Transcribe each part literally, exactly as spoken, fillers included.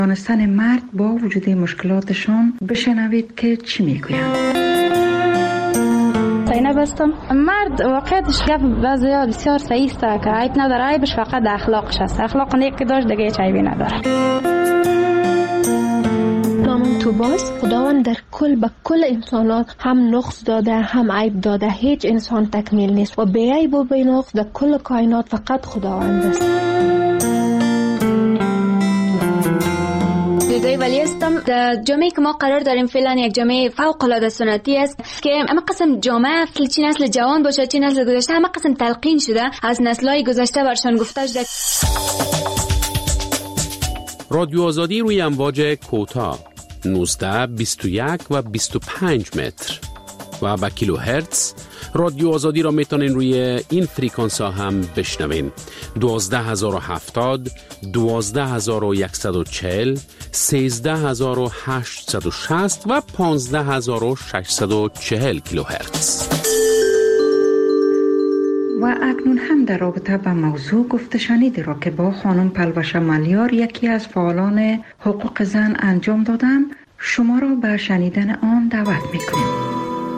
دانستن مرد با وجود مشکلاتشان بشنوید که چی میگویند. زینب هستم. مرد واقعیتش گفت بعضیا بسیار صحیح است که عیب نداره، عیبش فقط اخلاقش است. اخلاق نیک که داشت دیگه هیچ عیبی نداره. نامم توباست. خداوند در کل به کل انسانات هم نقص داده هم عیب داده. هیچ انسان تکمیل نیست و بی عیب و بی نقص در کل کائنات فقط خداوند است. دوزای ولی هستم. در جامعه که ما قرار داریم فعلا یک جامعه فوق العاده سنتی است که همه قسم جامعه چه نسل جوان باشه چه نسل گذشته همه قسم تلقین شده از نسل‌های گذشته برشان گفته شده. رادیو آزادی روی امواج کوتاه نوزده، بیست و یک و بیست و پنج متر و با کیلو هرتز. رادیو آزادی را میتونین روی این فریکانس ها هم بشنوین: دوازده هزار و هفتاد، دوازده هزار و صد و چهل، سیزده هزار و هشتصد و شصت و پانزده هزار و ششصد و چهل کیلو هرتز. و اکنون هم در رابطه با موضوع گفته شنید را که با خانم پلوشه ملیار یکی از فعالان حقوق زن انجام دادم، شما را به شنیدن آن دعوت میکنیم.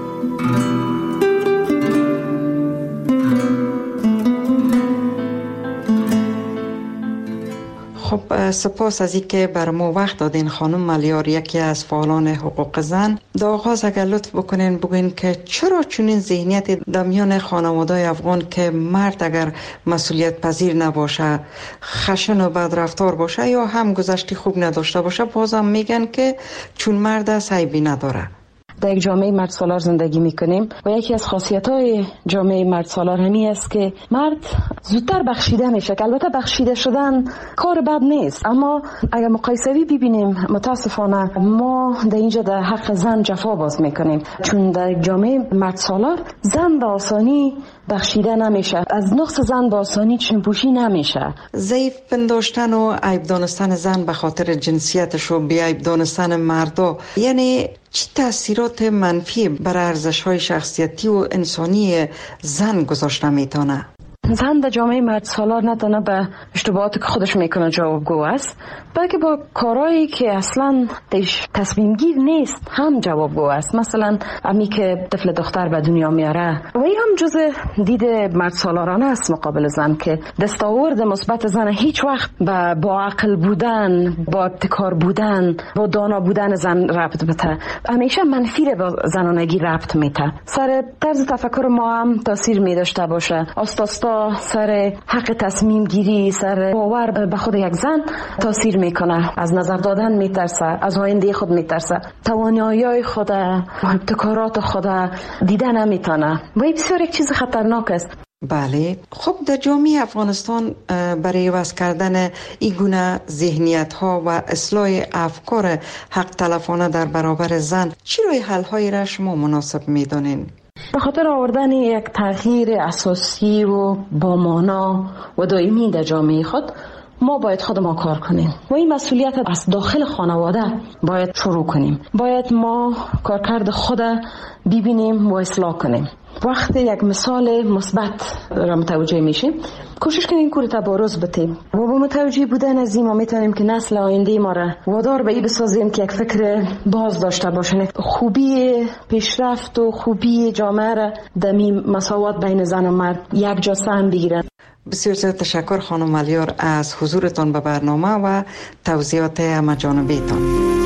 خب سپاس از این که بر ما وقت دادین خانم ملیار، یکی از فعالان حقوق زن. در آغاز اگر لطف بکنین بگوین که چرا چنین ذهنیت در میان خانواده‌های افغان که مرد اگر مسئولیت پذیر نباشه، خشن و بدرفتار باشه یا هم گذشته خوب نداشته باشه، بازم میگن که چون مرد است عیبی نداره. در یک جامعه مرد سالار زندگی میکنیم و یکی از خاصیت‌های جامعه مرد سالار همی است که مرد زودتر بخشیده میشه. البته بخشیده شدن کار بد نیست، اما اگر مقایسوی ببینیم متاسفانه ما در اینجا در حق زن جفا باز میکنیم، چون در جامعه مرد سالار زن به آسانی بخشیده نمیشه، از نقص زن به آسانی چشم‌پوشی نمیشه. ضعیف پنداشتن و عیب دانستن زن به خاطر جنسیتش و بی عیب دانستن مردا، یعنی چه تأثیرات منفی بر ارزش‌های شخصیتی و انسانی زن گذاشته میتونه؟ زن در جامعه مرد سالار نه تنها به اشتباهاتی که خودش میکنه جوابگو است، بلکه با کارهایی که اصلا تصمیم گیر نیست هم جوابگو است. مثلا امی که طفل دختر به دنیا میاره و این هم جزء دید مرد سالارانه است مقابل زن، که دستاورد مثبت زن هیچ وقت با با عقل بودن، با ابتکار بودن، با دانا بودن زن ربط بده، همیشه منفی رو با زنانگی ربط میده. سر طرز تفکر ما هم تاثیر می داشته باشه. آستاستا سر حق تصمیم گیری، سر باور به خود یک زن تاثیر میکنه. از نظر دادن میترسه، از آینده خود میترسه، توانایی خود، ابتکارات خود دیدن نمیتونه و این بسیار یک چیز خطرناک است. بله، خب در جامعه افغانستان برای عوض کردن این گونه ذهنیت ها و اصلاح افکار حق تلفانه در برابر زن چی روی حل های را شما مناسب میدونین؟ به خاطر آوردن یک تغییر اساسی و با مانا و دائمی در جامعه خود ما باید خود ما کار کنیم و این مسئولیت از داخل خانواده باید شروع کنیم. باید ما کارکرد خود ببینیم و اصلاح کنیم. وقتی یک مثال مثبت را متوجه میشیم کوشش کنیم کور تبارز بتیم و با متوجه بودن از این ما میتونیم که نسل آینده ما را وادار به این بسازیم که یک فکر باز داشته باشن. خوبی پیشرفت و خوبی جامعه را در مساوات بین زن و مرد یک جا سهم بگیرن. بسیار زیاد تشکر خانم ملیار از حضورتان به برنامه و توضیحات همه‌جانبه‌تان.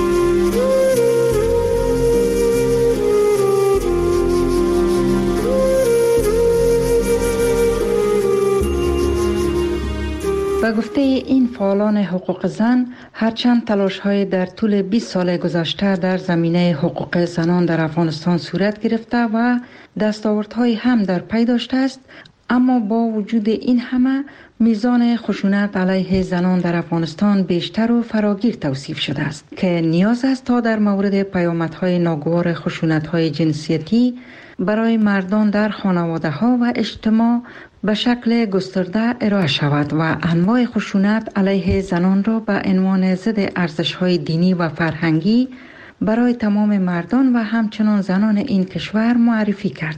به گفته این فعالان حقوق زن، هرچند تلاش‌های در طول بیست سال گذشته در زمینه حقوق زنان در افغانستان صورت گرفته و دستاوردهای هم در پی داشته است، اما با وجود این همه میزان خشونت علیه زنان در افغانستان بیشتر و فراگیر توصیف شده است که نیاز است تا در مورد پیامدهای ناگوار خشونت‌های جنسیتی برای مردان در خانواده‌ها و اجتماع به شکل گسترده ارائه شود و انواع خشونت علیه زنان را به عنوان ضد ارزش‌های دینی و فرهنگی برای تمام مردان و همچنان زنان این کشور معرفی کرد.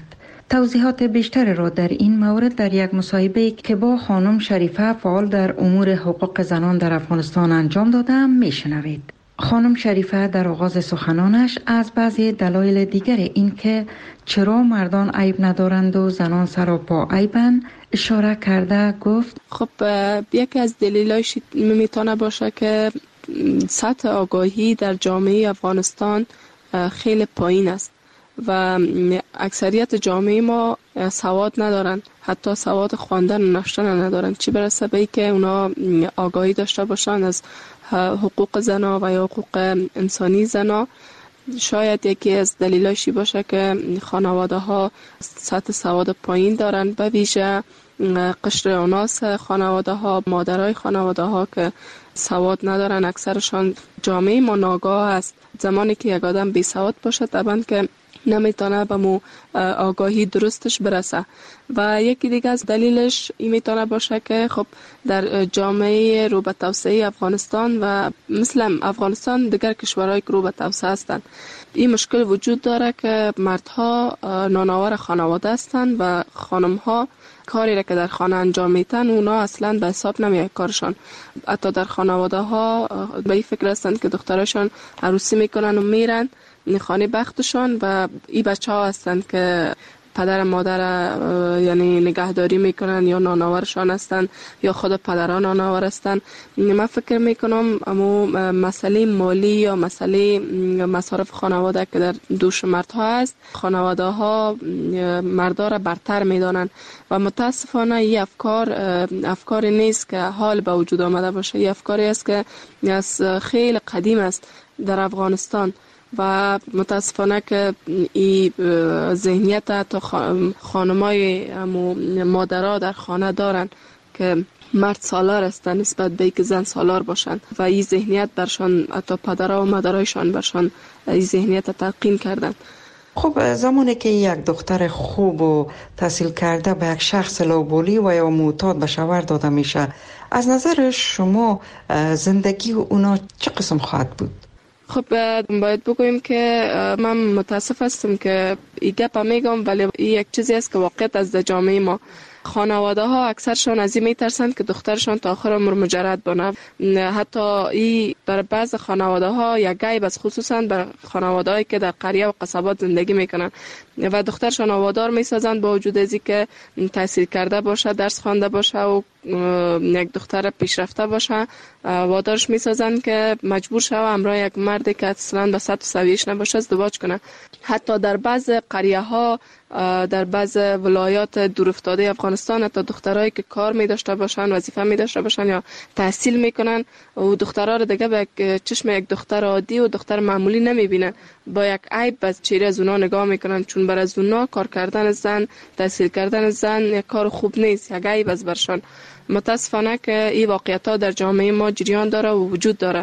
توضیحات بیشتر را در این مورد در یک مصاحبه که با خانم شریفه فعال در امور حقوق زنان در افغانستان انجام دادم میشنوید. خانم شریفه در آغاز سخنانش از بعضی دلایل دیگر این که چرا مردان عیب ندارند و زنان سراپا عیبند اشاره کرده گفت خب یکی از دلایلش میتونه باشه که سطح آگاهی در جامعه افغانستان خیلی پایین است و اکثریت جامعه ما سواد ندارن، حتی سواد خواندن و نوشتن ندارن، چی برسه به که اونا آگاهی داشته باشن از حقوق زنا و یا حقوق انسانی زنا. شاید یکی از دلایلش باشه که خانواده ها سطح سواد پایین دارن، به ویژه قشر اوناس خانواده ها، مادرای خانواده ها که سواد ندارن. اکثرشان جامعه ما ناگاه است. زمانی که یک آدم بی سواد باشه طبعا که نمیتونه به مو آگاهی درستش برسه. و یکی دیگه از دلیلش این میتونه باشه که خب در جامعه رو به توسعه افغانستان و مثل افغانستان دیگر کشورهای که رو به توسعه هستند این مشکل وجود داره که مردها نانآور خانواده هستند و خانمها کاری را که در خانه انجام میتن اونا اصلا به حساب نمیاد کارشان. حتی در خانواده ها به این فکر هستند که دخترشان عروسی میکنن و میرن خانه بختشان و این بچه ها هستند که پدر مادر یعنی نگهداری میکنن یا نانآورشان هستند یا خود پدران نانآور هستند. من فکر میکنم اما مسئله مالی یا مسئله مصارف خانواده که در دوش مردها هست، خانواده ها مردا را برتر میدانند و متاسفانه این افکار افکاری نیست که حال به وجود آمده باشه. این افکاری است که از خیلی قدیم است در افغانستان و متاسفانه که این ذهنیت تا خانمای مادرها در خانه دارن که مرد سالار هستن نسبت به که زن سالار باشن و این ذهنیت برشان حتی پدرها و مادرایشان برشان این ذهنیت تلقین کردن. خب زمانی که یک دختر خوب و تحصیل کرده به یک شخص لوبولی و یا معتاد به شوهر داده میشه، از نظر شما زندگی اونا چه قسم خواهد بود؟ خب باید بگویم که من متاسف هستم که این گپ میگم، ولی این یک چیزی است که واقعیت از جامعه ما. خانواده ها اکثرشان از این میترسند که دخترشان تا آخر عمر مجرد بانه. حتی این در بعض خانواده ها یک عیب است، خصوصا بر خانواده هایی که در قریه و قصبات زندگی میکنن و دخترشان وادار میسازند با وجود از که تحصیل کرده باشه، درس خوانده باشه و یک دختر پیشرفته باشه، وادارش میسازند که مجبور شوه همراه یک مردی که اصلا به سطح سویش نباشه ازدواج کنه. حتی در بعض قریه ها، در بعض ولایات دورافتاده افغانستان، حتی دخترایی که کار می داشته باشن، وظیفه می داشته باشن یا تحصیل میکنن و دخترها رو دیگه به چشم یک دختر عادی و دختر معمولی نمی بینن، با یک عیب از چهره از اونا نگاه میکنن، چون برای از اونا کار کردن زن، تحصیل کردن زن یک کار خوب نیست، یک عیب از برشان. متاسفانه که این واقعیت ها در جامعه ما جریان داره و وجود داره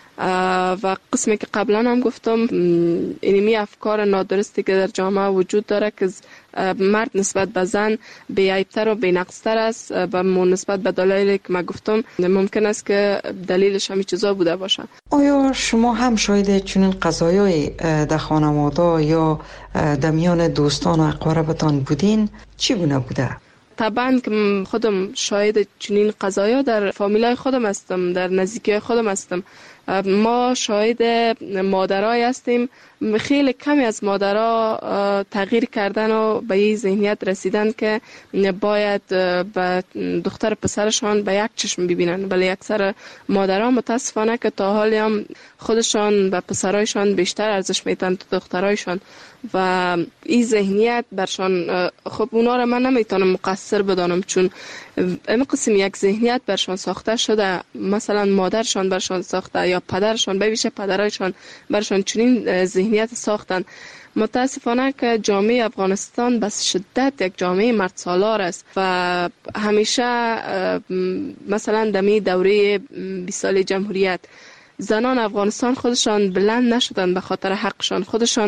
و قسمی که قبلا هم گفتم اینمی افکار نادرستی که در جامعه وجود داره که مرد نسبت به زن بی‌عیب‌تر و بی‌نقص‌تر است و نسبت به دلایلی که من گفتم ممکن است که دلیلش همین چیزا بوده باشه. آیا شما هم شاید چنین قضایای در خانواده یا در میان دوستان و اقاربتان بودین؟ چگونه بوده؟ طبعا که خودم شاهد چنین قضایا در فامیلای خودم هستم، در نزدیکی خودم هستم. ما شاهد مادرای هستیم، خیلی کمی از مادرها تغییر کردن و به این ذهنیت رسیدن که باید به دختر پسرشان به یک چشم ببینن، ولی اکثر مادرها متاسفانه که تا حالی هم خودشان به پسرایشان بیشتر ارزش میدن تا دخترایشان و این ذهنیت برشان، خب اونا را من نمیتونم مقصر بدانم چون این قسم یک ذهنیت برشان ساخته شده، مثلا مادرشان برشان ساخته یا پدرشان، به ویژه پدرایشان برشان چنین ذهنیت ساختن. متاسفانه که جامعه افغانستان به شدت یک جامعه مرد سالار است و همیشه مثلا دمی دوره بیست سال جمهوریت زنان افغانستان خودشان بلند نشدن به خاطر حقشان، خودشان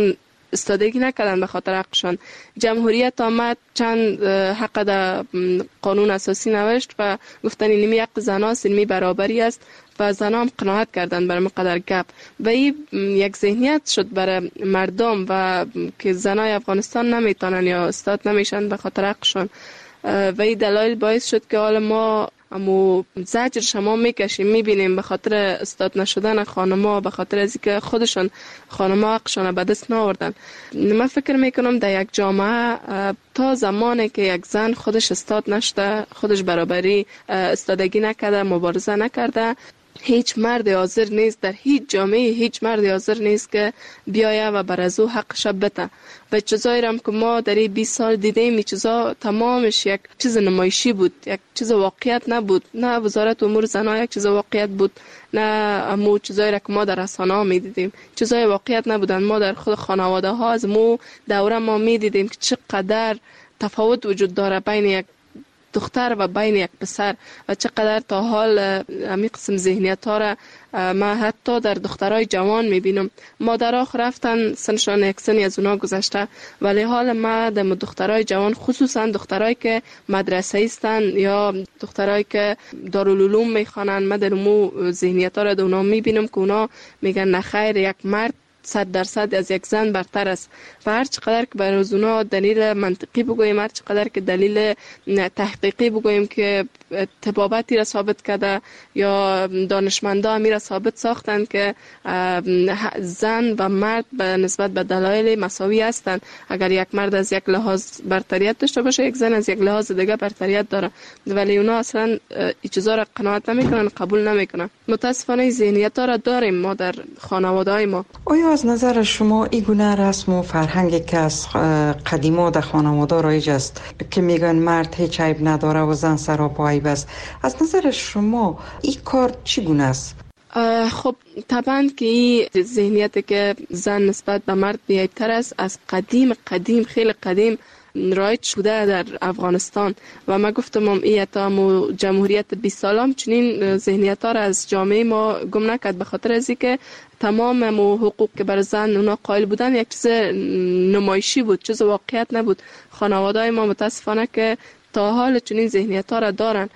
استادگی نکردن به خاطر حقشان. جمهوریت آمد چند حق در قانون اساسی نوشت و گفتن اینمی حق زناست، اینمی برابری است و زنها هم قناعت کردن بر مقدر گپ و این یک ذهنیت شد برای مردم و که زنای افغانستان نمیتونن یا استاد نمیشن به خاطر حقشان و این دلایل باعث شد که حالا ما امو زجر شما میکشیم میبینیم به خاطر استاد نشدن خانما، به خاطر از اینکه خودشان خانما حقشان به دست ناوردن. من فکر میکنم در یک جامعه تا زمانی که یک زن خودش استاد نشده، خودش برابری استادگی نکرده، مبارزه نکرده، هیچ مرد حاضر نیست در هیچ جامعه، هیچ مرد حاضر نیست که بیایه و بر از او حقش بده. و چیزایی هم که ما در این بیست سال دیدیم این چیزا تمامش یک چیز نمایشی بود، یک چیز واقعیت نبود. نه وزارت امور زنان یک چیز واقعیت بود، نه امو چیزایی که ما در رسانه ها می دیدیم چیزای واقعیت نبودن. ما در خود خانواده ها از مو دوره ما می دیدیم که چقدر تفاوت وجود داره بین یک دختر و بین یک پسر و چقدر تا حال همین قسم ذهنیت ها را ما حتی در دخترای جوان میبینم. مادرها رفتن سنشان یک سنی از اونا گذشته ولی حال ما در دخترای جوان خصوصا دخترایی که مدرسه ایستن یا دخترایی که دارالعلوم میخوانن ما در مو ذهنیت ها را در اونا میبینم که اونا میگن نخیر یک مرد صد درصد از یک زن برتر است و هر چقدر که برای اونا دلیل منطقی بگوییم، هر چقدر که دلیل تحقیقی بگوییم که طبابتی را ثابت کرده یا دانشمندا همی را ثابت ساختن که زن و مرد به نسبت به دلایل مساوی هستند. اگر یک مرد از یک لحاظ برتریت داشته باشه یک زن از یک لحاظ دیگه برتریت داره ولی اونا اصلا این چیزا را قناعت نمیکنن، قبول نمیکنن. متاسفانه ذهنیت ها را داریم ما در خانواده های ما. آیا از نظر شما این گونه رسم و فرهنگی که از قدیما در خانواده رایج است که میگن مرد هیچ عیب نداره و زن سراپا عیب است، از نظر شما این کار چگونه است؟ خب طبعا که این ذهنیت که زن نسبت به مرد بی‌عیب‌تر است از قدیم قدیم خیلی قدیم رایج شده در افغانستان و ما گفتم هم این تا جمهوریت بیست سالم چنین ذهنیت ها را از جامعه ما گم نکرد به خاطر از اینکه تمام حقوق که بر زن اونا قائل بودن یک چیز نمایشی بود، چیز واقعیت نبود. خانواده های ما متاسفانه که تا حال چنین ذهنیت ها را دارن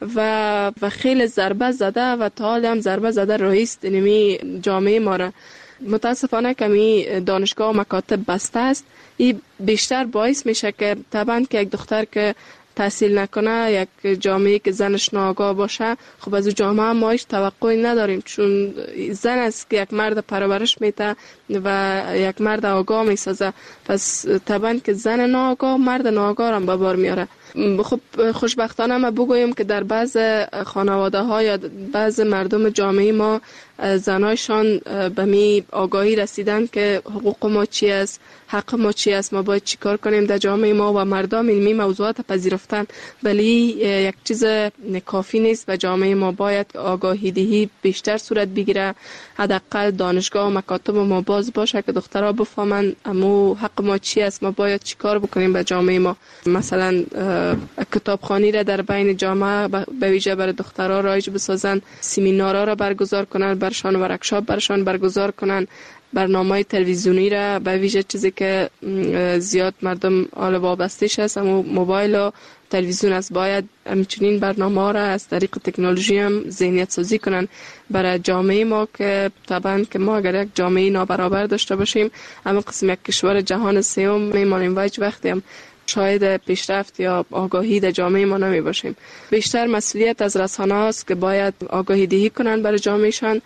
و و خیلی ضربه زده و تا حال هم ضربه زده رئیس نمی جامعه ما را. متاسفانه کمی دانشگاه و مکاتب بسته است. این بیشتر باعث میشه که طبعا که یک دختر که تحصیل نکنه، یک جامعه که زنش ناآگاه باشه، خب از جامعه ما هیچ توقعی نداریم چون زن است که یک مرد پرورش میده و یک مرد آگاه میسازه. پس طبعا که زن ناآگاه مرد ناآگاه هم به بار میاره. خب خوشبختانه ما بگویم که در بعض خانواده ها یا بعض مردم جامعه ما زنایشان به می آگاهی رسیدن که حقوق ما چی است، حق ما چی است، ما باید چی کار کنیم در جامعه ما و مردم این می موضوعات پذیرفتن. ولی یک چیز کافی نیست و جامعه ما باید آگاهی دهی بیشتر صورت بگیره. حداقل دانشگاه و مکاتب ما باز باشه که دخترها بفهمن امو حق ما چی است، ما باید چی کار بکنیم به جامعه ما. مثلا کتابخوانی را در بین جامعه به ویژه برای دخترها رایج بسازن، سمینارها را برگزار کنن، برشان ورکشاپ برشان برگزار کنن، برنامه تلویزیونی را به ویژه چیزی که زیاد مردم حال وابسته‌اش هست اما موبایل و تلویزیون است، باید همچنین برنامه را از طریق تکنولوژی هم ذهنیت سازی کنن برای جامعه ما که طبعا که ما اگر یک جامعه نابرابر داشته باشیم اما قسم یک کشور جهان سوم میمانیم و هیچ وقتی هم شاید پیشرفت یا آگاهی در جامعه ما نمی باشیم. بیشتر مسئولیت از رسانه است که باید آگاهی دهی کنن برای جامعهشان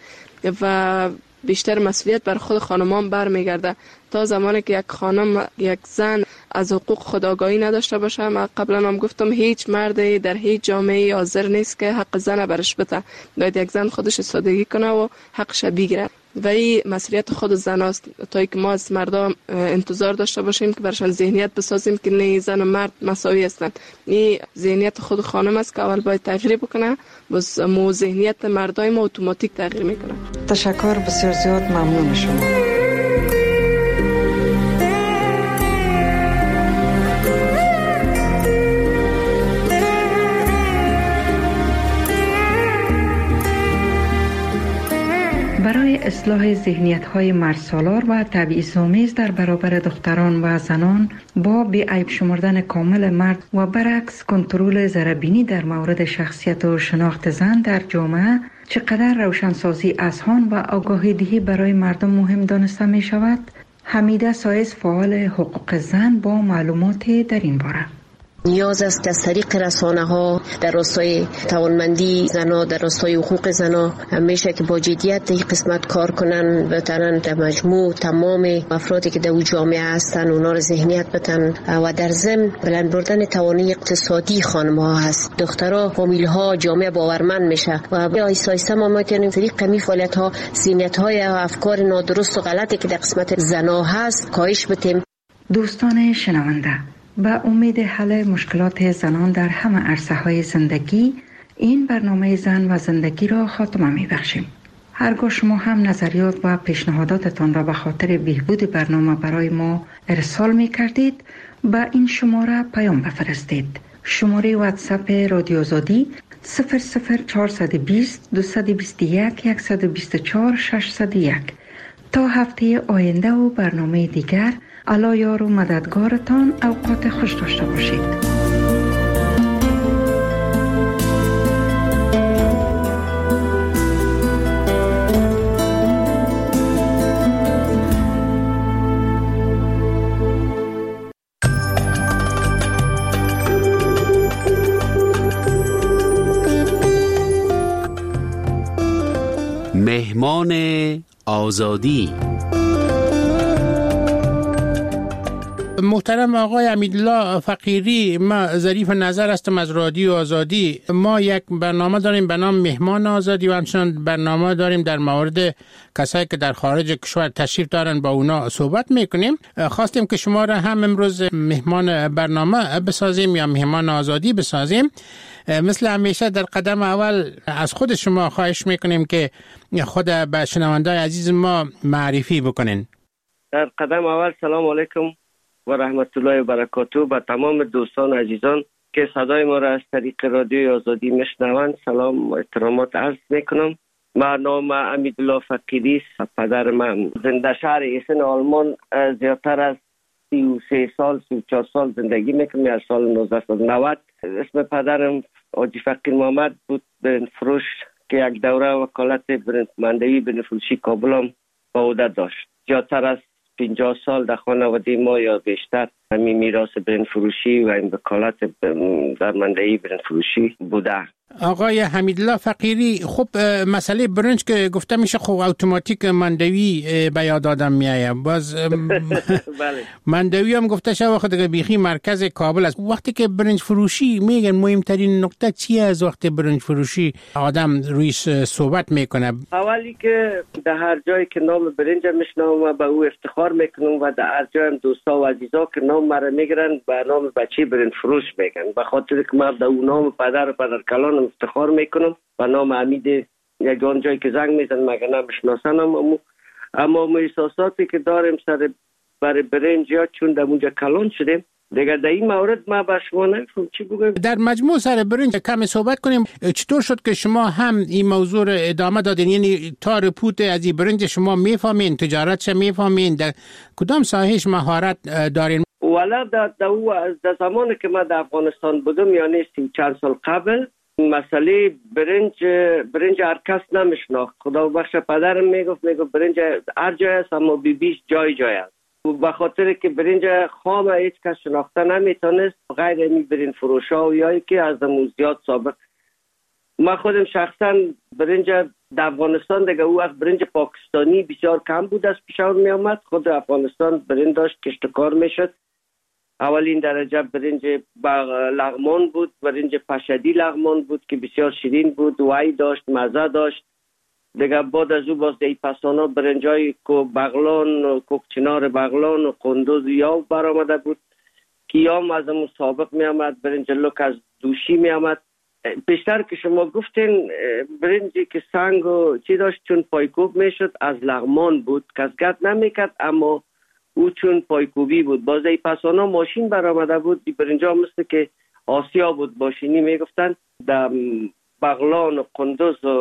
و بیشتر مسئولیت بر خود خانمان برمیگرده. تا زمانی که یک خانم یک زن از حقوق خود آگاهی نداشته باشه، من قبلا هم گفتم هیچ مردی در هیچ جامعه حاضر نیست که حق زن برش بده. باید یک زن خودش استادگی کنه و حقش بگیره و این مسئولیت خود زن است. تا که ما از مردم انتظار داشته باشیم که برشان ذهنیت بسازیم که نه زن و مرد مساوی هستند. این ذهنیت خود خانم است که اول باید تغییر بکنه، بس مو ذهنیت مردای ما اتوماتیک تغییر میکنه. تشکر بسیار زیاد، ممنون شما. برای اصلاح ذهنیت‌های مردسالار و تبعیض‌آمیز در برابر دختران و زنان با بی‌عیب شمردن کامل مرد و برعکس کنترل ذره‌بینی در مورد شخصیت و شناخت زن در جامعه چقدر روشنسازی اذهان و آگاهی دهی برای مردم مهم دانسته می شود؟ حمیده سایز، فعال حقوق زن، با معلومات در این باره. نیاز است که از طریق رسانه ها در راستای توانمندی زنها، در راستای حقوق زنها همیشه که با جدیت این قسمت کار کنن، بتونن در مجموع تمام افرادی که در جامعه هستن اونا رو ذهنیت بدن و در ضمن بلند بردن توانایی اقتصادی خانم ها هست. دخترها، فامیل ها، جامعه باورمند میشه و آیسته آیسته ما میتونیم طریق می فعالیت ها ذهنیت های افکار نادرست و غلطی که در قسمت زنها هست کاهش بدیم. دوستان شنونده، با امید حل مشکلات زنان در همه عرصه‌های زندگی، این برنامه زن و زندگی را خاتمه می‌بخشیم. هرگاه شما هم نظریات و پیشنهاداتتان را به خاطر بهبود برنامه برای ما ارسال می‌کردید، با این شماره پیام بفرستید. شماره واتساپ رادیو آزادی صفر صفر چهارصد و بیست دویست و بیست و یک صد و بیست و چهار ششصد و یک. تا هفته آینده و برنامه دیگر، الله یار و مددگارتان. اوقات خوش داشته باشید. مهمان آزادی. محترم آقای امیدالله فقیری، ما ظریف نظر هستم از رادیو آزادی. ما یک برنامه داریم به نام مهمان آزادی و همچنان برنامه داریم در مورد کسایی که در خارج کشور تشریف دارن با اونا صحبت میکنیم. خواستیم که شما را هم امروز مهمان برنامه بسازیم یا مهمان آزادی بسازیم. مثل همیشه در قدم اول از خود شما خواهش میکنیم که خود به شنوندای عزیز ما معرفی بکنین. در قدم اول سلام علیکم و رحمت الله و برکاته به تمام دوستان عزیزان که صدای ما را از طریق رادیو آزادی میشنوند سلام و احترامات عرض میکنم. من نام امیدالله فقیری است. پدر من زنده شهر ایسن آلمان زیادتر از سی و سه سال سی و چهار سال زندگی میکنم. از سال نوزده نود. اسم پدرم حاجی فقیر محمد بود، برنج فروش که یک دوره وکالت برنج مندوی برنج فروشی کابل هم با عهده داشت. زیادتر از پنجاه سال در خانواده ما یا بیشتر همین میراث برنج فروشی و این وکالت در مندوی برنج فروشی بوده. آقای حمیدالله فقیری، خب مسئله برنج که گفته میشه خب اتوماتیک مندوی به یاد آدم میایه. باز بله. مندوی هم گفته شده وقت دیگه بیخی مرکز کابل است. وقتی که برنج فروشی میگن مهمترین نکته چیه از وقت برنج فروشی آدم رویش صحبت میکنه؟ اولی که در هر جایی که نام برنج میشنوم و به او افتخار میکنم و در هر جای دوستا و عزیزا که نام مرا میگیرن به نام بچه برنج فروش میگن، به خاطر که من به او نام پدر و پدر کلان افتخار میکنم و نام حمید یگان جایی که زنگ میزن مگه نمیشناسنم. اما اما احساساتی که داریم سر برای برنج یا چون در اونجا کلان شدیم دیگه در این مورد ما به شما نمیفهم چی بگم. در مجموع سر برنج کمی صحبت کنیم. چطور شد که شما هم این موضوع رو ادامه دادین؟ یعنی تا رپوت از این برنج شما میفهمین، تجارتش میفهمین، در کدام ساحهش مهارت دارین؟ والا در در زمانی که من در افغانستان بودم یعنی سی چند سال قبل مسئله برنج برنج هر کس نمیشناخت. خدا بخش پدرم میگفت میگفت برنج هر جای است اما بی بیش جای جای است. به خاطر که برنج خام هیچ کس شناخته نمیتونست غیر این برنج فروشا و یایی که از اون زیاد سابق. من خودم شخصا برنج در افغانستان دیگه او از برنج پاکستانی بسیار کم بود از پیشور می آمد. خود افغانستان برنج داشت کشتکار میشد. اولین درجه برنج لغمان بود، برنج پشدی لغمان بود که بسیار شیرین بود، وای داشت، مزه داشت. دیگه بعد از او باز دی پسانا برنجای کو بغلان، کوکچنار بغلان و قندوز یاو برآمده بود که یام از اون سابق می آمد. برنج لوک از دوشی می آمد. بیشتر که شما گفتین برنجی که سنگ و چی داشت چون پایکوب می شد از لغمان بود، کس گرد نمی کرد اما او چون پایکوبی بود. باز ای پسانا ماشین برآمده بود. دی برنجا مثل که آسیا بود باشینی میگفتن. در بغلان و قندوز و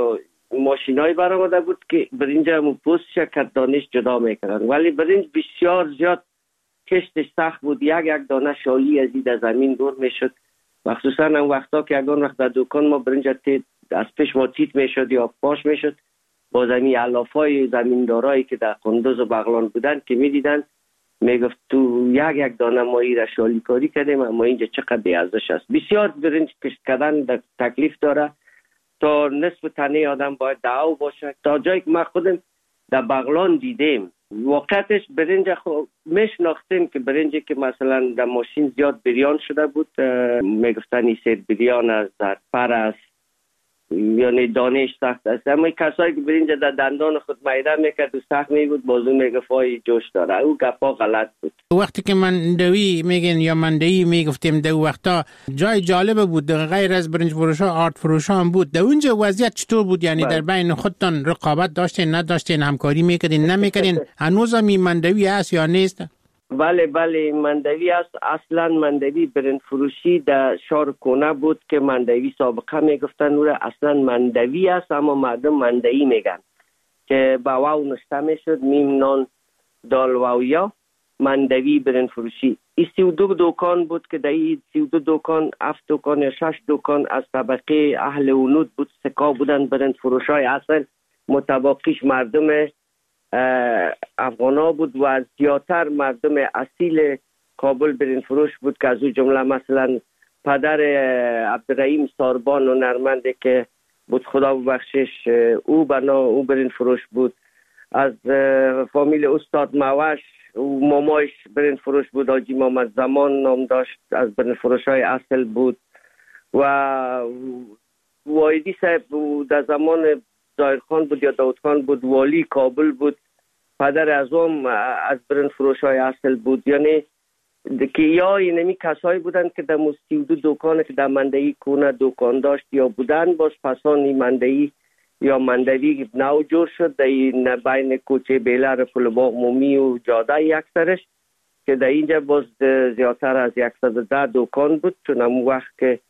ماشینای برآمده بود که برنج هم پوستش کت دانش جدا میکردن، ولی برنج بسیار زیاد کشتش سخت بود. یک یک دانه شالی از این زمین دور میشد و خصوصا اون وقتا که اگه اون وقت در دکان ما برنج از پیش ما تیت میشد یا پاش میشد، با زمین علافای زمیندارایی که در قندوز و بغلان بودن که میدیدن میگفت تو یک یک دانه ما ای را شالی کاری کردیم اما اینجا چقدر بیارزش است. بسیار برنج کشت کردن در تکلیف داره، تا نصف تنه آدم باید دعو باشه. تا جایی که ما خودم در بغلان دیدیم واقعتش برنج خو میشناختیم که برنجی که مثلا در ماشین زیاد بریان شده بود، میگفتن این سیر بریان است، در پر است، یعنی دانش سخت است. اما کسایی که برنج در دندان خود میده میکرد و سخت می بود بازو میگفت جوش داره، او گپا غلط بود. وقتی که مندوی میگن یا مندهی میگفتیم در وقتا جای جالب بود، غیر از برنج فروش ها آرد فروش هم بود. در اونجا وضعیت چطور بود؟ یعنی بله. در بین خودتان رقابت داشتین نداشتین، همکاری میکردین نمیکردین؟ هنوز هم این مندوی هست یا نیست؟ بله بله مندوی است. اصلا مندوی برنج فروشی در شهر کنه بود که مندوی سابقه میگفتن او را اصلا مندوی است، اما مردم مندوی میگن که با واو نشته میشد، میم نان دال واو یا مندوی برنج فروشی. این سی و دو دکان بود که در این سی و دو دکان هفت دکان یا شش دکان از طبقه اهل ونود بود، سکا بودن برنج فروش های اصل، متباقیش مردم افغانا بود و زیادتر مردم اصیل کابل برنج فروش بود که از او جمله مثلا پدر عبدالرحیم ساربان و نرمنده که بود خدا ببخشش، او بنا او برنج فروش بود. از فامیل استاد موش او مامایش برنج فروش بود، حاجی محمد زمان نام داشت، از برنج فروش های اصل بود. و وایدی صاحب در زمان ظاهر خان بود یا داود خان بود، والی کابل بود، پدر اعظم از برنج فروش های اصل بود. یعنی که یا اینمی کسایی بودن که در مستی و دو دکانه که در مندهی کنه دکان داشت یا بودن، باز پسان این مندهی یا مندوی نو جور شد در بین کوچه بیلر پل باغ مومی و جاده یک سرش که در اینجا باز زیادتر از صد و ده دکان بود. چون همون وقت که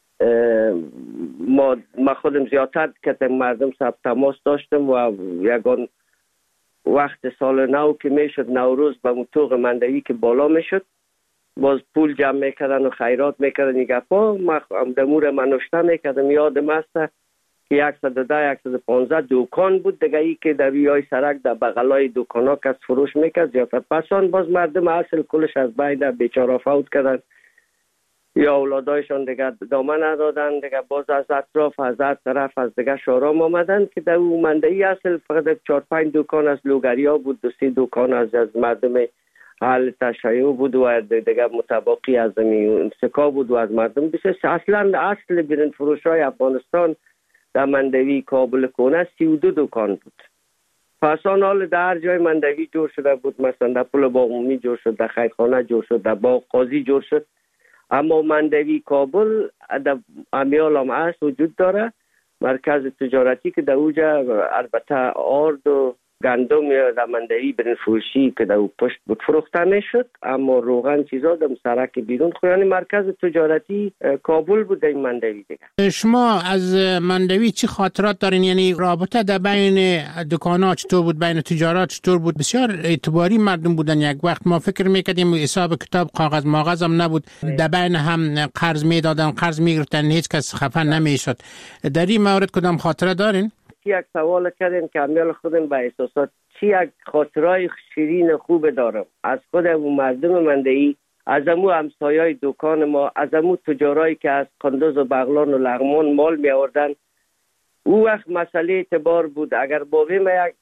ما, ما خودم زیادتر که مردم سب تماس داشتم و یکان وقت سال نو که میشد نوروز به مطوق مندوی که بالا میشد باز پول جمع میکردن و خیرات میکردن. این گفا ما دمور منوشته میکردم، یادم است که صد و ده صد و پانزده دکان بود دیگه، ای که در بیای سرک در بغلای دکان ها کس فروش میکرد زیادتر. پسان باز مردم اصل کلش از بین بیچاره فوت کردن یا اولادایشان دیگه دامن ندادن دیگه، باز از اطراف از هر طرف از دیگه شارام آمدن که در اون مندهی اصل فقط چهار پنج دکان از لوگریا بود، دو سه دکان از از مردم حال تشیع بود و دیگه متباقی از زمین سکا بود و از مردم بسیار. اصلا اصل برنج فروش های افغانستان در مندوی کابل کنه سی و دو دکان بود. پسان حال در هر جای مندوی جور شده بود، مثلا در پل باغ عمومی جور شد، در خیرخانه جور شد، در باغ قاضی جور شد. اما مندوی کابل در امیال هم هست وجود داره، مرکز تجارتی که در اوجا البته آرد و گندم یا در مندوی برنج فروشی که در او پشت بود فروخته میشد، اما روغن چیزا در سرک بیرون خیلی مرکز تجارتی کابل بود این مندوی دیگه. شما از مندوی چی خاطرات دارین؟ یعنی رابطه در بین دکانا چطور بود، بین تجارت چطور بود؟ بسیار اعتباری مردم بودن. یک وقت ما فکر میکردیم حساب کتاب کاغذ ماغذ هم نبود، در بین هم قرض میدادن، قرض میگرفتن، هیچ کس خفه نمیشد. در این مورد کدام خاطره دارین؟ یک سوال کردن که امیال خودم به احساسات چی یک خاطرای شیرین خوب دارم از خودم و مردم مندهی، از امو همسایای دکان ما، از امو تجارایی که از قندوز و بغلان و لغمان مال می آوردن. او وقت مسئله اعتبار بود. اگر بابی ما یک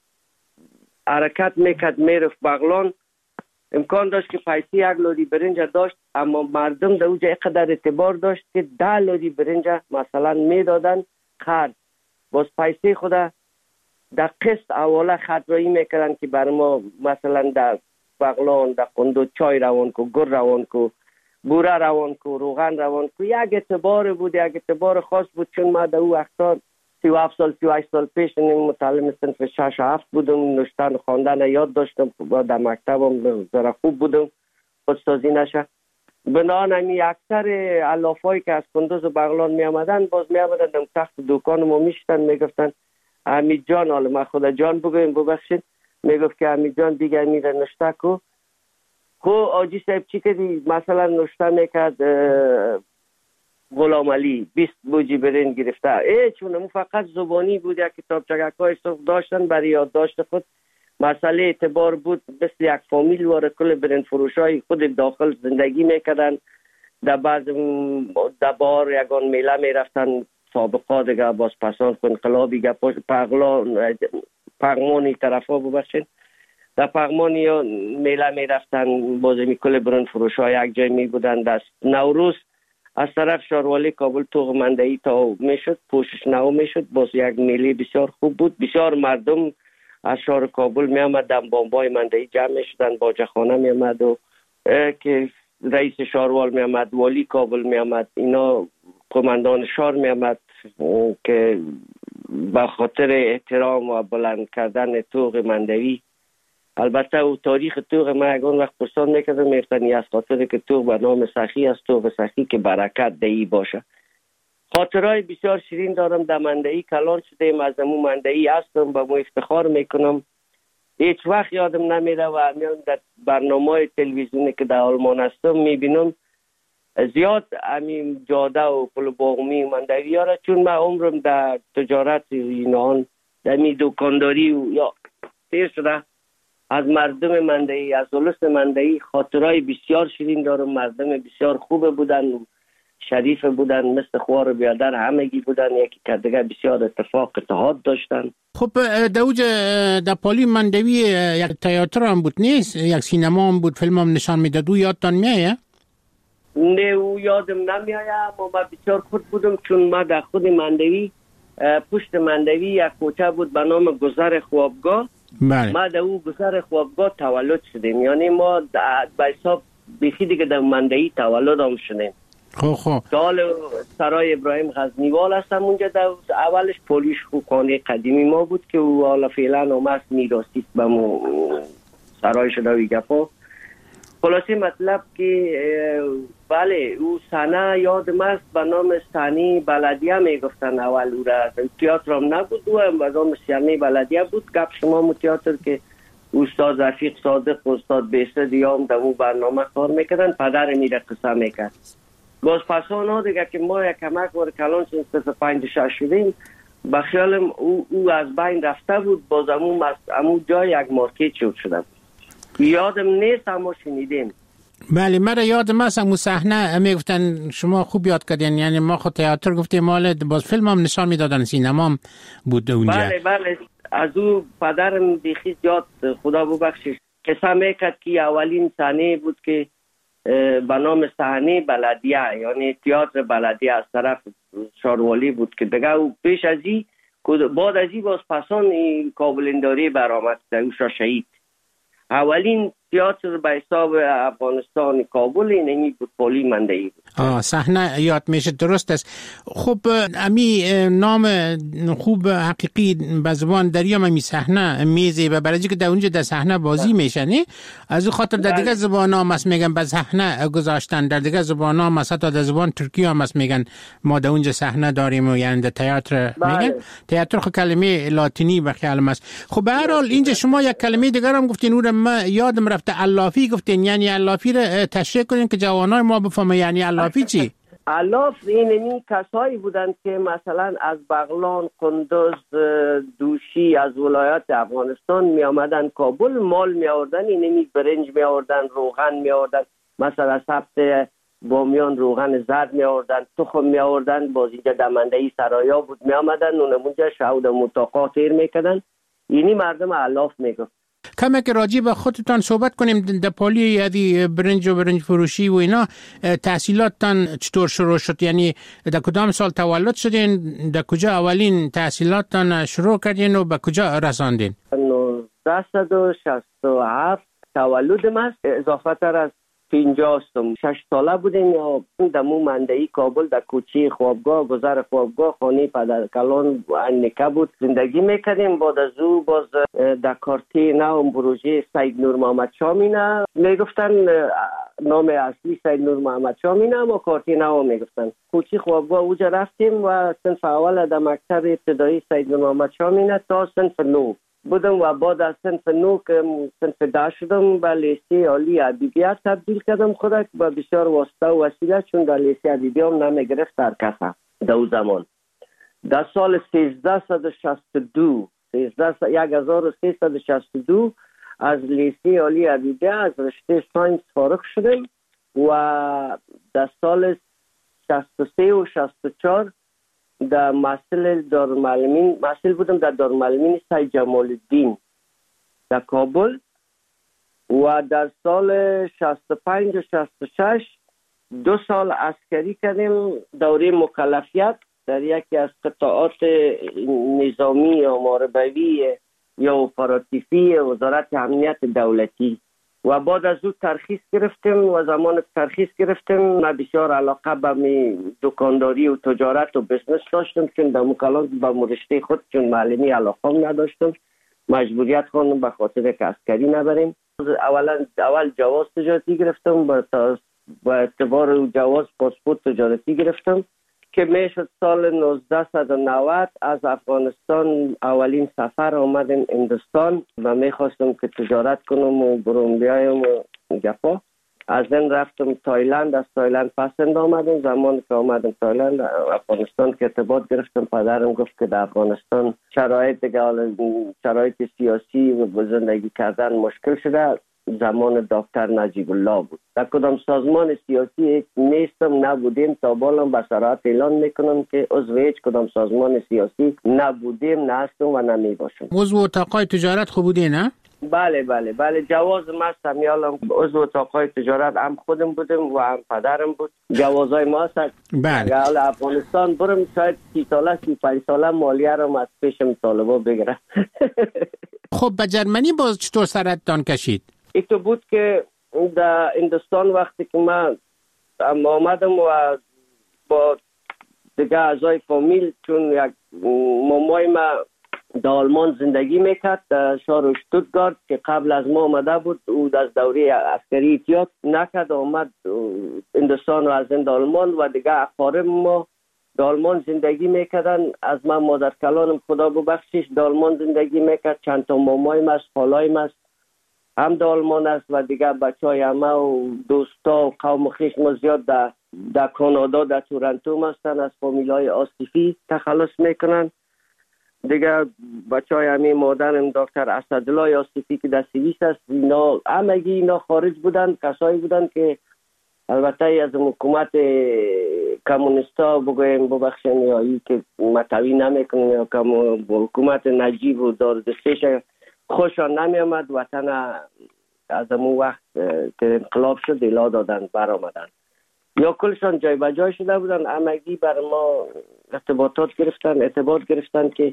حرکت میکرد میرفت بغلان، امکان داشت که پیسی یک لودی برنج داشت، اما مردم در اوجه اقدر اعتبار داشت که ده لودی برنج مثلا میدادن خرد، باز پیسی خدا در قسط اوله خطرایی میکردن که بر ما مثلا در بغلان در قندوز چای روان کو، گر روان کو، بوره روان کو، روغن روان کو. یک اعتبار بود، یک اعتبار خاص بود. چون ما در او وقتا سی و هفت سال سی و هشت سال پیش متعلم صنف شش و هفت بودم، نوشتن خواندن یاد داشتم، در مکتبم ذره خوب بودم، خودسازی نشه. بنابراین اکثر علافایی که از قندوز و بغلان می آمدن باز می آمدن در تخت دکان ما می شدن، می گفتن حمید جان، حالا من خدا جان بگویم ببخشید، میگفت که حمید جان دیگه میره نشته کو. خو آجی صاحب چی کردی؟ مثلا نشته میکرد غلام علی بیست بوجی برنج گرفته، ای چون مو فقط زبانی بود، یک کتاب چگکای صف داشتن برای یادداشت خود. مسئله اعتبار بود، مثل یک فامیل واره کل برنج فروشای خود داخل زندگی میکردن. در بعض دبار یگان میله میرفتن، سابقا دیگه باز پسان انقلابی گپاش پغلا پغمانی طرفا ببخشید، در پغمانی یا میله میرفتن، باز می کل برنج فروشای یک جای می بودن. دست نوروز از طرف شاروالی کابل توغ مندهی تا میشد، پوشش نو میشد، باز یک میله بسیار خوب بود. بسیار مردم از شهر کابل می آمدن، بامبای مندهی جمع می شدن، باجه خانه می آمد و که رئیس شاروال می آمد، والی کابل می آمد، اینا قماندان شهر می آمد که به خاطر احترام و بلند کردن توغ مندهی. البته او تاریخ توغ ما یکان وقت پرسان میکردم، میفتنی از خاطر که توغ به نام سخی است، توغ سخی که برکت دهی باشه. خاطرهای بسیار شیرین دارم در مندهی کلان شده، از امو مندهی هستم، به مو افتخار میکنم. هیچ وقت یادم نمیره و میان در برنامه تلویزیونی که در آلمان هستم میبینم زیاد همین جاده و پل باغمی مندهی ها را، چون من عمرم در تجارت اینان در می دکانداری و یا تیر شده، از مردم مندهی، از اولس مندهی خاطرهای بسیار شیرین دارم. مردم بسیار خوب بودن، شریف بودن، مثل خوار بیادر همگی بودن، یکی که دیگه بسیار اتفاق اتحاد داشتن. خب دوج در پالی مندوی یک تئاتر هم بود نیست؟ یک سینما هم بود، فیلم هم نشان میداد، او یادتان میایه؟ نه او یادم نمیایه، اما من بسیار خود بودم، چون ما در خود مندوی پشت مندوی یک کوچه بود به نام گذر خوابگاه. بله. ما در او گذر خوابگاه تولد شدیم، یعنی ما به حساب بیخی دیگه در مندوی تولد هم شدیم. خب خب دال سرای ابراهیم غزنیوال هستم اونجا. در اولش پولیش خانه قدیمی ما بود که او حالا فعلا هم هست، میراثی به مو سرای شده و گپا. خلاصی مطلب که بله او سنه یادم است به نام سنی بلدیه میگفتن اول او را. تئاتر هم نبود، او هم به نام سنی بلدیه بود. گپ شما مو تئاتر که استاد رفیق صادق و استاد بیسته هم در اون برنامه کار میکردن، پدر میره قصه میکرد. باز پسانا دیگه که ما یک کمک وار کلان سنس پنج شش شدیم، به خیالم او, او از بین رفته بود. باز امو, امو جای یک مارکت شد شده بود، یادم نیست اما شنیدیم. بله مرا یادم است امو صحنه میگفتن، شما خوب یاد کردین، یعنی ما خود تئاتر گفتیم، مال باز فیلم هم نشان میدادن، سینما هم بود اونجا. بله بله از او پدرم دیخی یاد خدا ببخشش قصه میکرد که اولین صحنه بود که به نام صحنه بلدیه، یعنی تئاتر بلدیه از طرف شاروالی بود که دیگه او پیش از این بعد از این باز پسان کابلنداری برآمد در اوشا شهید. اولین تئاتر به حساب افغانستان کابل اینمی بود، پالی مندهی بود. آه صحنه یاد میشه، درست است. خب امی نام خوب حقیقی به زبان دریا امی صحنه میزه و برای که در اونجا در صحنه بازی میشه نه، از اون خاطر در دیگه زبان ها مست میگن به صحنه گذاشتن، در دیگه زبان ها مثلا در زبان ترکی ها مست میگن ما در اونجا صحنه داریم و یعنی در تئاتر میگن. تئاتر خب کلمه لاتینی به خیال است. خب به هر حال اینجا شما یک کلمه دیگر هم گفتین، اون ما یادم رفته، علافی گفتین، یعنی علافی رو تشریح کنین که جوانای ما بفهمه یعنی علافی چی؟ علاف اینمی کسایی بودند که مثلا از بغلان، قندوز، دوشی، از ولایات افغانستان می آمدن کابل، مال می آوردن، اینمی برنج می آوردن، روغن می آوردن، مثلا سبت بامیان روغن زرد می آوردن، تخم می آوردن. بازیجا دمندهی سرایا بود، می آمدن اونمونجا شهود متاقا تیر می کردن. اینی مردم علاف می گفت. کمی که راجی به خودتان صحبت کنیم، در پالی یادی برنج و برنج فروشی و اینا تحصیلاتتان چطور شروع شد؟ یعنی در کدام سال تولد شدین؟ در کجا اولین تحصیلاتتان شروع کردین و به کجا رساندین؟ نوزده و شصت و هفت تولدم است، اضافه تر از پنجاه هستم. شش ساله بودیم یا دمو مندهی کابل در کوچه خوابگاه، گذر خوابگاه، خانه پدر کلان انکه بود زندگی میکردیم. بعد از او باز در کارتی نو پروژه سید نور محمد شاه مینه میگفتن نام اصلی سید نور محمد شاه می نه، ما کارتی نوا میگفتن. کوچی خوابگاه اوجا رفتیم و صنف اول در مکتب ابتدایی سید نور محمد شاه می نه تا صنف نو بودم و بعد از صنف نو که صنف ده شدم به لیسه عالی ادبیات تبدیل کردم خودک با بسیار واسطه و وسیله، چون در لیسه ادبیات هم نمیگرفت در کسا در او زمان. در سال سیزده و شصت و دو یک هزار و سیصد و شصت و دو از لیسه عالی ادبیات از رشته ساینس فارغ شدم و در سال شصت و سه و شصت و چهار در محصل دارالمعلمین محصل بودم در دارالمعلمین سید جمال الدین در کابل و در سال شصت و پنج و شصت و شش دو سال عسکری کردیم، دوره مکلفیت در یکی از قطاعات نظامی یا محاربوی یا اپراتیفی وزارت امنیت دولتی و بعد از او ترخیص گرفتیم و زمان ترخیص گرفتیم من بسیار علاقه به دکانداری و تجارت و بزنس داشتم، چون در مکالمات با مرشته خود چون معلمی علاقه نداشتم، مجبوریت خواندم به خاطر که عسکری نبریم. اولا اول جواز تجارتی گرفتم، با اعتبار جواز پاسپورت تجارتی گرفتم که میشد سال نوزده و نود از افغانستان اولین سفر آمدم هندوستان و میخواستم که تجارت کنم و برون بیایم و گپا. از این رفتم تایلند، از تایلند پسند آمدم. زمان که آمدم تایلند افغانستان که ارتباط گرفتم، پدرم گفت که در افغانستان شرایط دیگه شرایط سیاسی و زندگی کردن مشکل شده. زمان دکتر نجیب الله بود. در کدام سازمان سیاسی نیستم، نبودیم، تا بالام به صراحت اعلان میکنم که عضو هیچ کدام سازمان سیاسی نبودیم، نهستم و نمی باشم. عضو اتاقای تجارت خوب بودی نه؟ بله بله بله جواز مستم یالم عضو اتاقای تجارت هم خودم بودم و هم پدرم بود. جوازای ما هست. بله. اگر افغانستان برم شاید سی ساله سی پنج ساله مالیه رو از پیشم طالبا بگیرم. خب به جرمنی باز چطور سرتان کشید؟ ای تو بود که در هندوستان وقتی که من آمدم و با دیگه اعضای فامیل، چون یک مامای ما در آلمان زندگی میکرد در شهر شتوتگارت که قبل از ما آمده بود، او از دوره عسکری احتیاط نکرد آمد هندوستان و از این آلمان و دیگه اقارب ما در آلمان زندگی میکردن. از من مادر کلانم خدا ببخشش در آلمان زندگی میکرد، چند تا مامای ما است، خالای ما است هم در آلمان است و دیگه بچه های همه و دوستا و قوم خویش ما زیاد در در کانادا در تورنتو هستن، از فامیل های آصفی تخلص میکنن. دیگه بچه های همه مادرم دکتر اسدالله آصفی که در سوئیس است، اینا همگی اینا خارج بودن، کسایی بودن که البته از حکومت کمونیستا بگویم ببخشن یا ای که متوی نمیکنن یا حکومت نجیب و داردستش خوشان نمی آمد. وطن از امون وقت که انقلاب شد الا دادن بر آمدن یا کلشان جای بجای شده بودن. همگی بر ما ارتباطات گرفتن ارتباط گرفتن که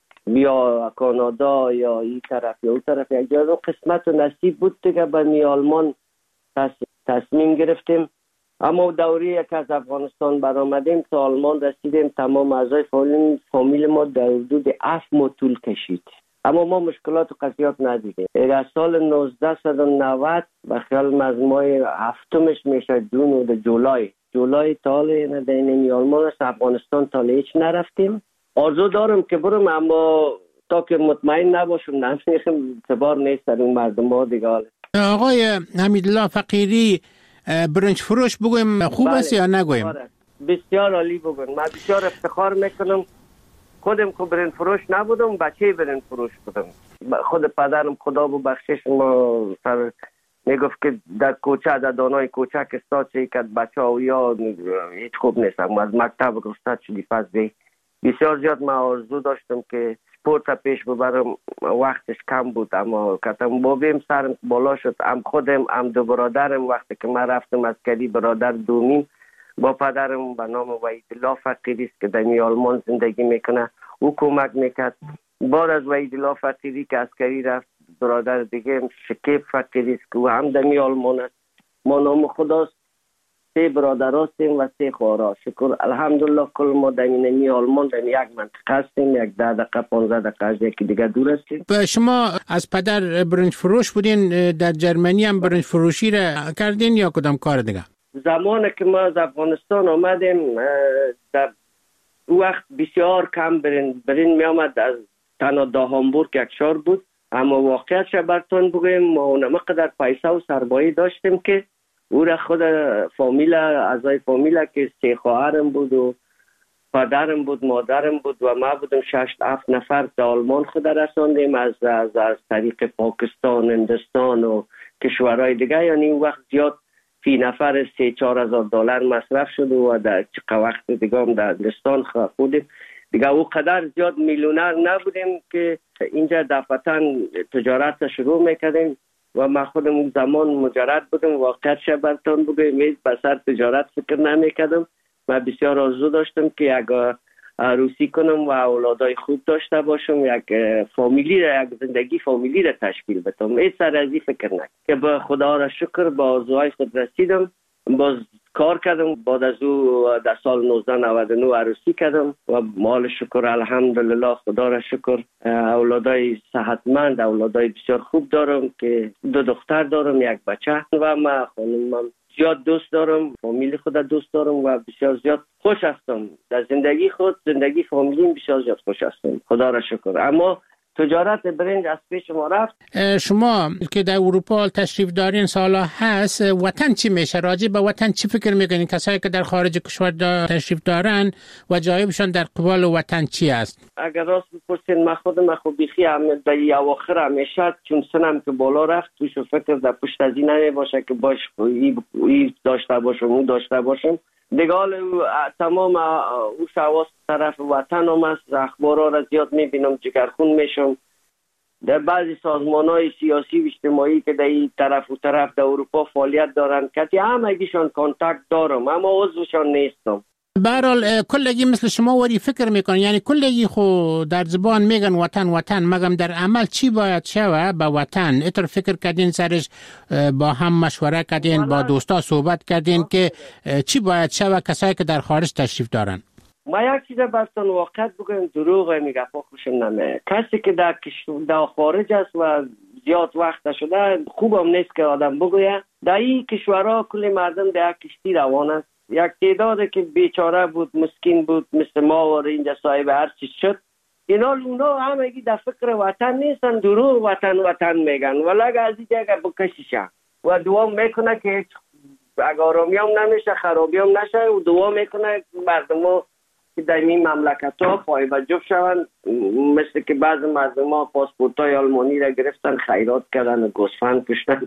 بیا کانادا یا این طرف یا اون طرف. یک جای قسمت و نصیب بود دیگه به می آلمان تصمیم گرفتیم. اما دوره که از افغانستان برآمدیم تا آلمان رسیدیم، تمام اعضای فامیل ما در حدود هفت ماه طول کشید، اما ما مشکلات و قضیات ندیدیم. در سال نوزده و نود و خیال مزمای هفتمش میشه جون و جولای جولای تاله ندینیم آلمان است. افغانستان تاله هیچ نرفتیم. آرزو دارم که برم اما تا که مطمئن نباشم نمیخیم اعتبار نیست در اون مردم ها دیگه. آقای حمیدالله فقیری برنج فروش بگویم خوب بله. است یا نگویم؟ بسیار عالی بگویم. من بسیار افتخار میکنم خودم که برنج فروش نبودم، بچه برنج فروش بودم. خود پدرم خدا ببخشش ما سر میگفت که در کوچه در دانای کوچه که استاد چه که بچه ها یا هیچ خوب نیستم. از مکتب رستاد شدی پس بی بسیار زیاد من آرزو داشتم که سپورت پیش ببرم، وقتش کم بود اما کتم بابیم سرم بالا شد. هم خودم هم دو برادرم وقتی که من رفتم عسکری برادر دومیم با پدرم به نام وحیدالله فقیری است که در آلمان زندگی میکنه، او کمک میکرد. بعد از وحیدالله فقیری که عسکری رفت برادر دیگه شکیب فقیری است که او هم در آلمان است. ما نام خداست سه برادر هستیم و سه خواهر. شکر الحمدلله کل ما در اینمی آلمان در یک منطقه هستیم، یک ده دقیقه پانزده دقیقه از یکی دیگه دور هستیم. شما از پدر برنج فروش بودین، در جرمنی هم برنج فروشی را کردین یا کدام کار دیگه؟ زمانی که ما از افغانستان آمدیم در وقت بسیار کم برنج برنج می آمد. از تنها دا هامبورگ یک شهر بود، اما واقعیتش براتون بگویم ما اونقدر پیسه و سرمایه داشتیم که او را خود فامیل، اعضای فامیل که سه خواهرم بود و پدرم بود، مادرم بود و ما بودم شش هفت نفر در آلمان خود رساندیم از از از طریق پاکستان، هندوستان و کشورهای دیگه. یعنی این وقت زیاد فی نفر سه چهار هزار دلار مصرف شد و در وقت دیگه هم در هندوستان خودیم دیگه او قدر زیاد میلیونر نبودیم که اینجا دفعتاً تجارت شروع میکردیم و ما خودم اون زمان مجرد بودم. واقعیت شبرتان بگویم میز بسر تجارت فکر نمیکردم. من بسیار آرزو داشتم که یک عروسی کنم و اولادای خوب داشته باشم، یک فامیلی را، یک زندگی فامیلی را تشکیل بدم. این سر از این فکر نکردم که به خدا را شکر به آرزوهای خود رسیدم. باز کار کردم، بعد از او در سال نوزده نود و نه عروسی کردم و مال شکر الحمدلله خدا را شکر اولادای صحتمند، اولادای بسیار خوب دارم که دو دختر دارم، یک بچه و ما خانمم زیاد دوست دارم، فامیلی خود دوست دارم و بسیار زیاد خوش هستم در زندگی خود، زندگی فامیلیم بسیار زیاد خوش هستم خدا را شکر. اما تجارت برنج از پیش ما رفت. شما که در اروپا تشریف دارین سالا هست، وطن چی میشه؟ راجع به وطن چی فکر میکنین؟ کسایی که در خارج کشور تشریف دارن و جایبشان در قبال وطن چی است؟ اگر راست بپرسین من خودم خود بیخی هم در اواخر همیشه چون سنم که بالا رفت توش فکر در پشت از این نمی باشه که باش ای داشته باشم اون داشته باشم دیگه. تمام او شواس طرف وطن هم است، اخبارها را زیاد میبینم، جگرخون میشم. در بعضی سازمان های سیاسی و اجتماعی که در این طرف و طرف در اروپا فعالیت دارن کتی همگیشان کانتکت دارم اما عضوشان نیستم. برحال کلگی مثل شما وری فکر میکنن، یعنی کلگی خو در زبان میگن وطن وطن، مگم در عمل چی باید شوه به وطن؟ اتر فکر کردین سرش، با هم مشوره کردین، با دوستا صحبت کردین که چی باید شوه کسایی که در خارج تشریف دارن؟ ما یک چیز براتون واقعیت بگم، دروغ میگه پا خوشم نمیاد. کسی که در در خارج است و زیاد وقت شده خوبم نیست که آدم بگوید. در این کشورها کلی مردم در کشتی روان است. یک تعداد که بیچاره بود، مسکین بود، مثل ما و اینجا صاحب هر چیز شد. اینا اونا همگی در فکر وطن نیستن، دروغ وطن وطن میگن. ولی از اینجا اگر بکشیشن و دعا میکنه که هیچ آرامی هم نمیشه، خرابی هم نشه و دعا میکنه مردم ها که در این مملکت ها فایده جب شوند. مثل که بعض مردم ها پاسپورت های آلمانی را گرفتن، خیرات کردن و گوسفند کشتن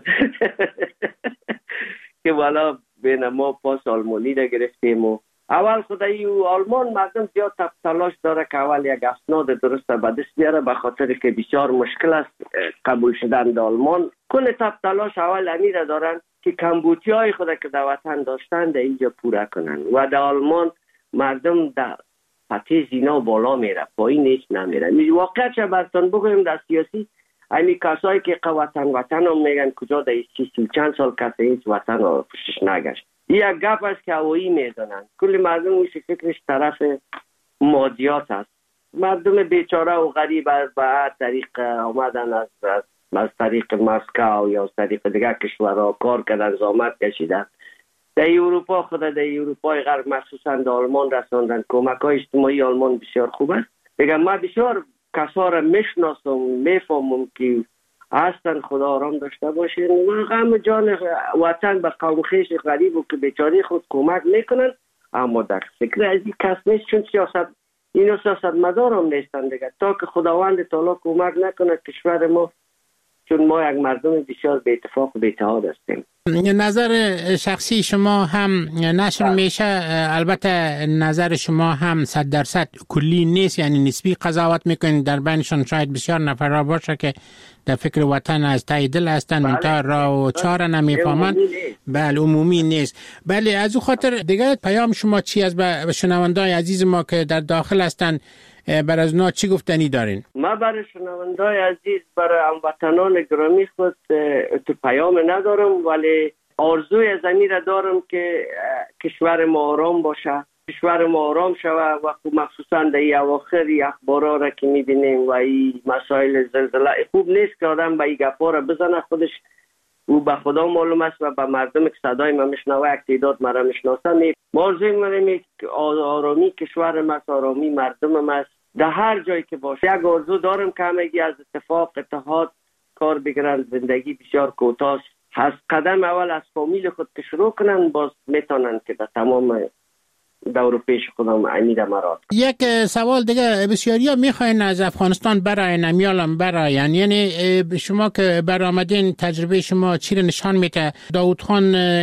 که والا بین ما پاس آلمانی را گرفتیم. و اول خدایی و آلمان مردم زیاد تب تلاش داره که اول یک اسناد درست به دست بیاره، به خاطر که بسیار مشکل است قبول شدن در آلمان. کل تب تلاش اول امیر دارن که کمبودی های خود که در وطن داشتن در اینجا پوره کنن و در آلمان مردم در پته زینا بالا میره، پایین هیچ نمیره. واقعا براتون بگویم در سیاسی همین کسایی که وطن وطن هم میگن کجا در سی سی چند سال کسی هیچ وطن رو پشتش نگشت. یک گپ است که هوایی میزنن. کل مردم اوش فکرش طرف مادیات است. مردم بیچاره و غریب از به هر طریق آمدن از, از از طریق مسکو یا از طریق دیگر کشورها کار کردن، زحمت کشیدن. در اروپا خود در اروپای غرب مخصوصا در آلمان رساندن. کمک های اجتماعی آلمان بسیار خوب است. بگم ما بسیار کسا را میشناسم، میفهمم که هستن، خدا آرام داشته باشین و غم جان وطن به قوم خویش غریب و که بیچاره خود کمک میکنن. اما در فکر از این کس نیست، چون سیاست اینو سیاست مدار هم نیستن دیگه. تا که خداوند تعالی کمک نکنه کشور ما، چون ما یک مردم بسیار به اتفاق و به اتحاد هستیم. نظر شخصی شما هم نشر میشه، البته نظر شما هم صد درصد کلی نیست، یعنی نسبی قضاوت میکنید. در بینشان شاید بسیار نفر باشه که در فکر وطن از ته دل هستن، منتها راه و چاره نمیفهمن. بله عمومی نیست. بله از او خاطر دیگه پیام شما چی از به شنوندای عزیز ما که در داخل هستن، بر از اونا چی گفتنی دارین؟ ما برای شنوندای عزیز، برای هموطنان گرامی خود تو پیام ندارم، ولی آرزوی زمین را دارم که کشور ما آرام باشه، کشور ما آرام شوه و مخصوصا در این اواخر اخبارا را که میبینیم و این مسائل زلزله خوب نیست که آدم به این گپا را بزنه. خودش او به خدا معلوم است و به مردم که صدای ما میشنوه یک تعداد مرا میشناسن. ما آرزوی می‌کنیم که آرامی کشور ما، آرامی مردم ما در هر جایی که باشه. یک آرزو دارم که همگی از اتفاق اتحاد کار بگیرن. زندگی بسیار کوتاه، از قدم اول از فامیل خود که شروع کنن باز میتونن که در تمام دور پیش خودم امید مراد. یک سوال دیگه، بسیاری ها میخواین از افغانستان براین، امیالم براین، یعنی شما که برآمدین تجربه شما چی رو نشان میده؟ داود خان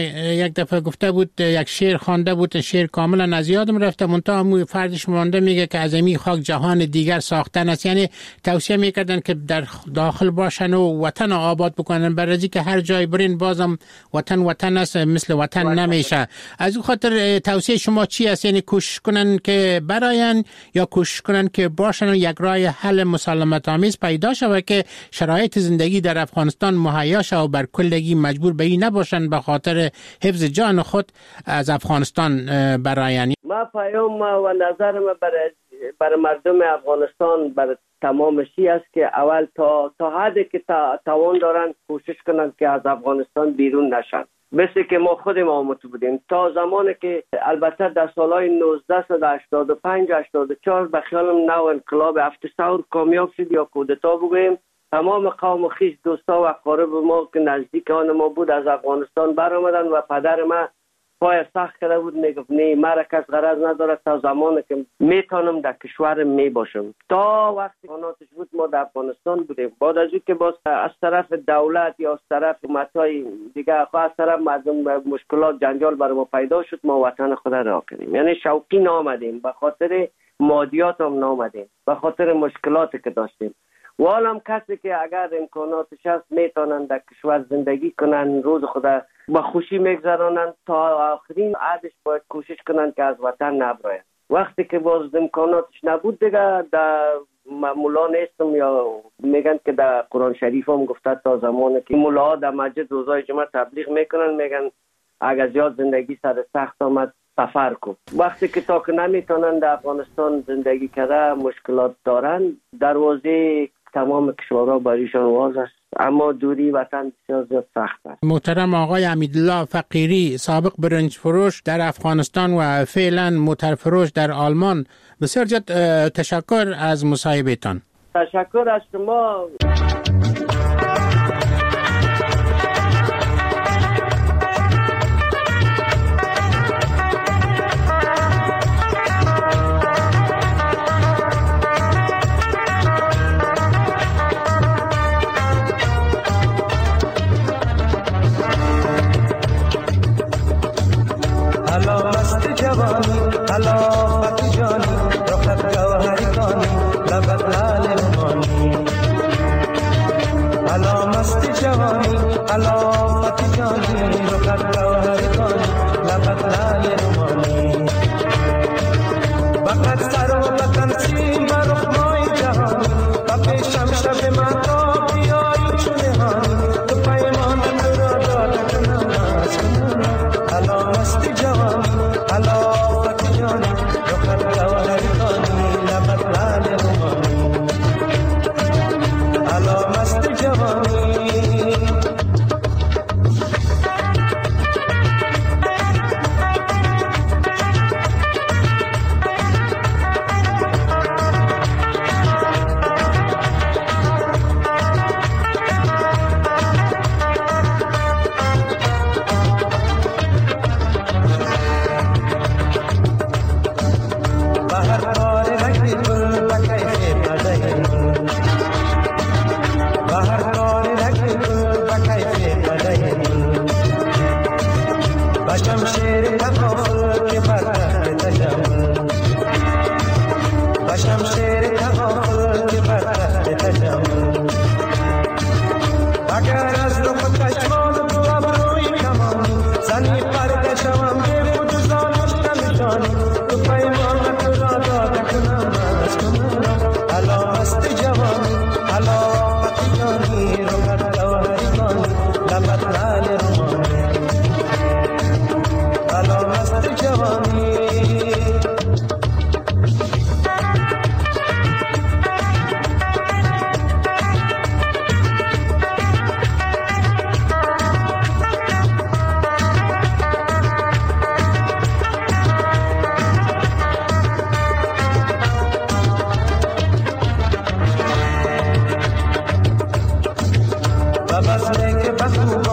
یک دفعه گفته بود، یک شعر خوانده بود، شعر کاملا از یادم رفته، منتها همون فردش مونده، میگه که از این خاک جهان دیگر ساختن است. یعنی توصیه میکردن که در داخل باشن و وطن آباد بکنن، برای که هر جای برین بازم وطن وطن است، مثل وطن نمیشه. از اون خاطر توصیه شما چی است؟ یعنی کوشش کنن که براین یا کوشش کنن که باشن و یک راه حل مسالمت آمیز پیدا شود که شرایط زندگی در افغانستان مهیا شود و بر کلگی مجبور به این نباشن به خاطر حفظ جان خود از افغانستان براین؟ ما پیام و نظر ما برای برای مردم افغانستان برای تمام شی است که اول تا تا حدی که تا توان دارن کوشش کنن که از افغانستان بیرون نشن. مثل که ما خودم آمده بودیم تا زمانی که البته در سالهای نوزده هشتاد و پنج هشتاد و چهار به خیالم نو انقلاب هفت ثور کامیاب شد یا کودتا بگویم، تمام قوم و خویش دوستا و اقارب ما که نزدیک آن ما بود از افغانستان برآمدن و پدر ما پای سخت کرده بود، میگفت نه مرا کس غرض نداره تا زمانی که میتونم در کشورم می باشم. تا وقتی قناتش بود ما در افغانستان بودیم. بعد از اینکه باز از طرف دولت یا از طرف حکومت‌های دیگه از طرف مردم مشکلات جنجال برای ما پیدا شد، ما وطن خود را کردیم. یعنی شوقی نامدیم، به خاطر مادیات هم نامدیم، به خاطر مشکلاتی که داشتیم. و حالا کسی که اگر امکاناتش هست میتونن در کشور زندگی کنن، روز خدا با خوشی میگذرانن، تا آخرین عادش باید کوشش کنن که از وطن نبراین. وقتی که باز امکاناتش نبود دیگه در مولا نیستم، یا میگن که در قرآن شریف هم گفته تا زمانی که مولا در مسجد روزای جمعه تبلیغ میکنن، میگن اگر زیاد زندگی سر سخت آمد سفر کن. وقتی که تا که نمیتونن در افغانستان زندگی کرده، مشکلات دارن، دروازه تمام کشورها بریشان واز است، اما دوری وطن بسیار زیاد سخت است. محترم آقای امیدالله فقیری، سابق برنج فروش در افغانستان و فعلا موتر فروش در آلمان، بسیار زیاد تشکر از مصاحبهتان. تشکر از شما. و بس که بسود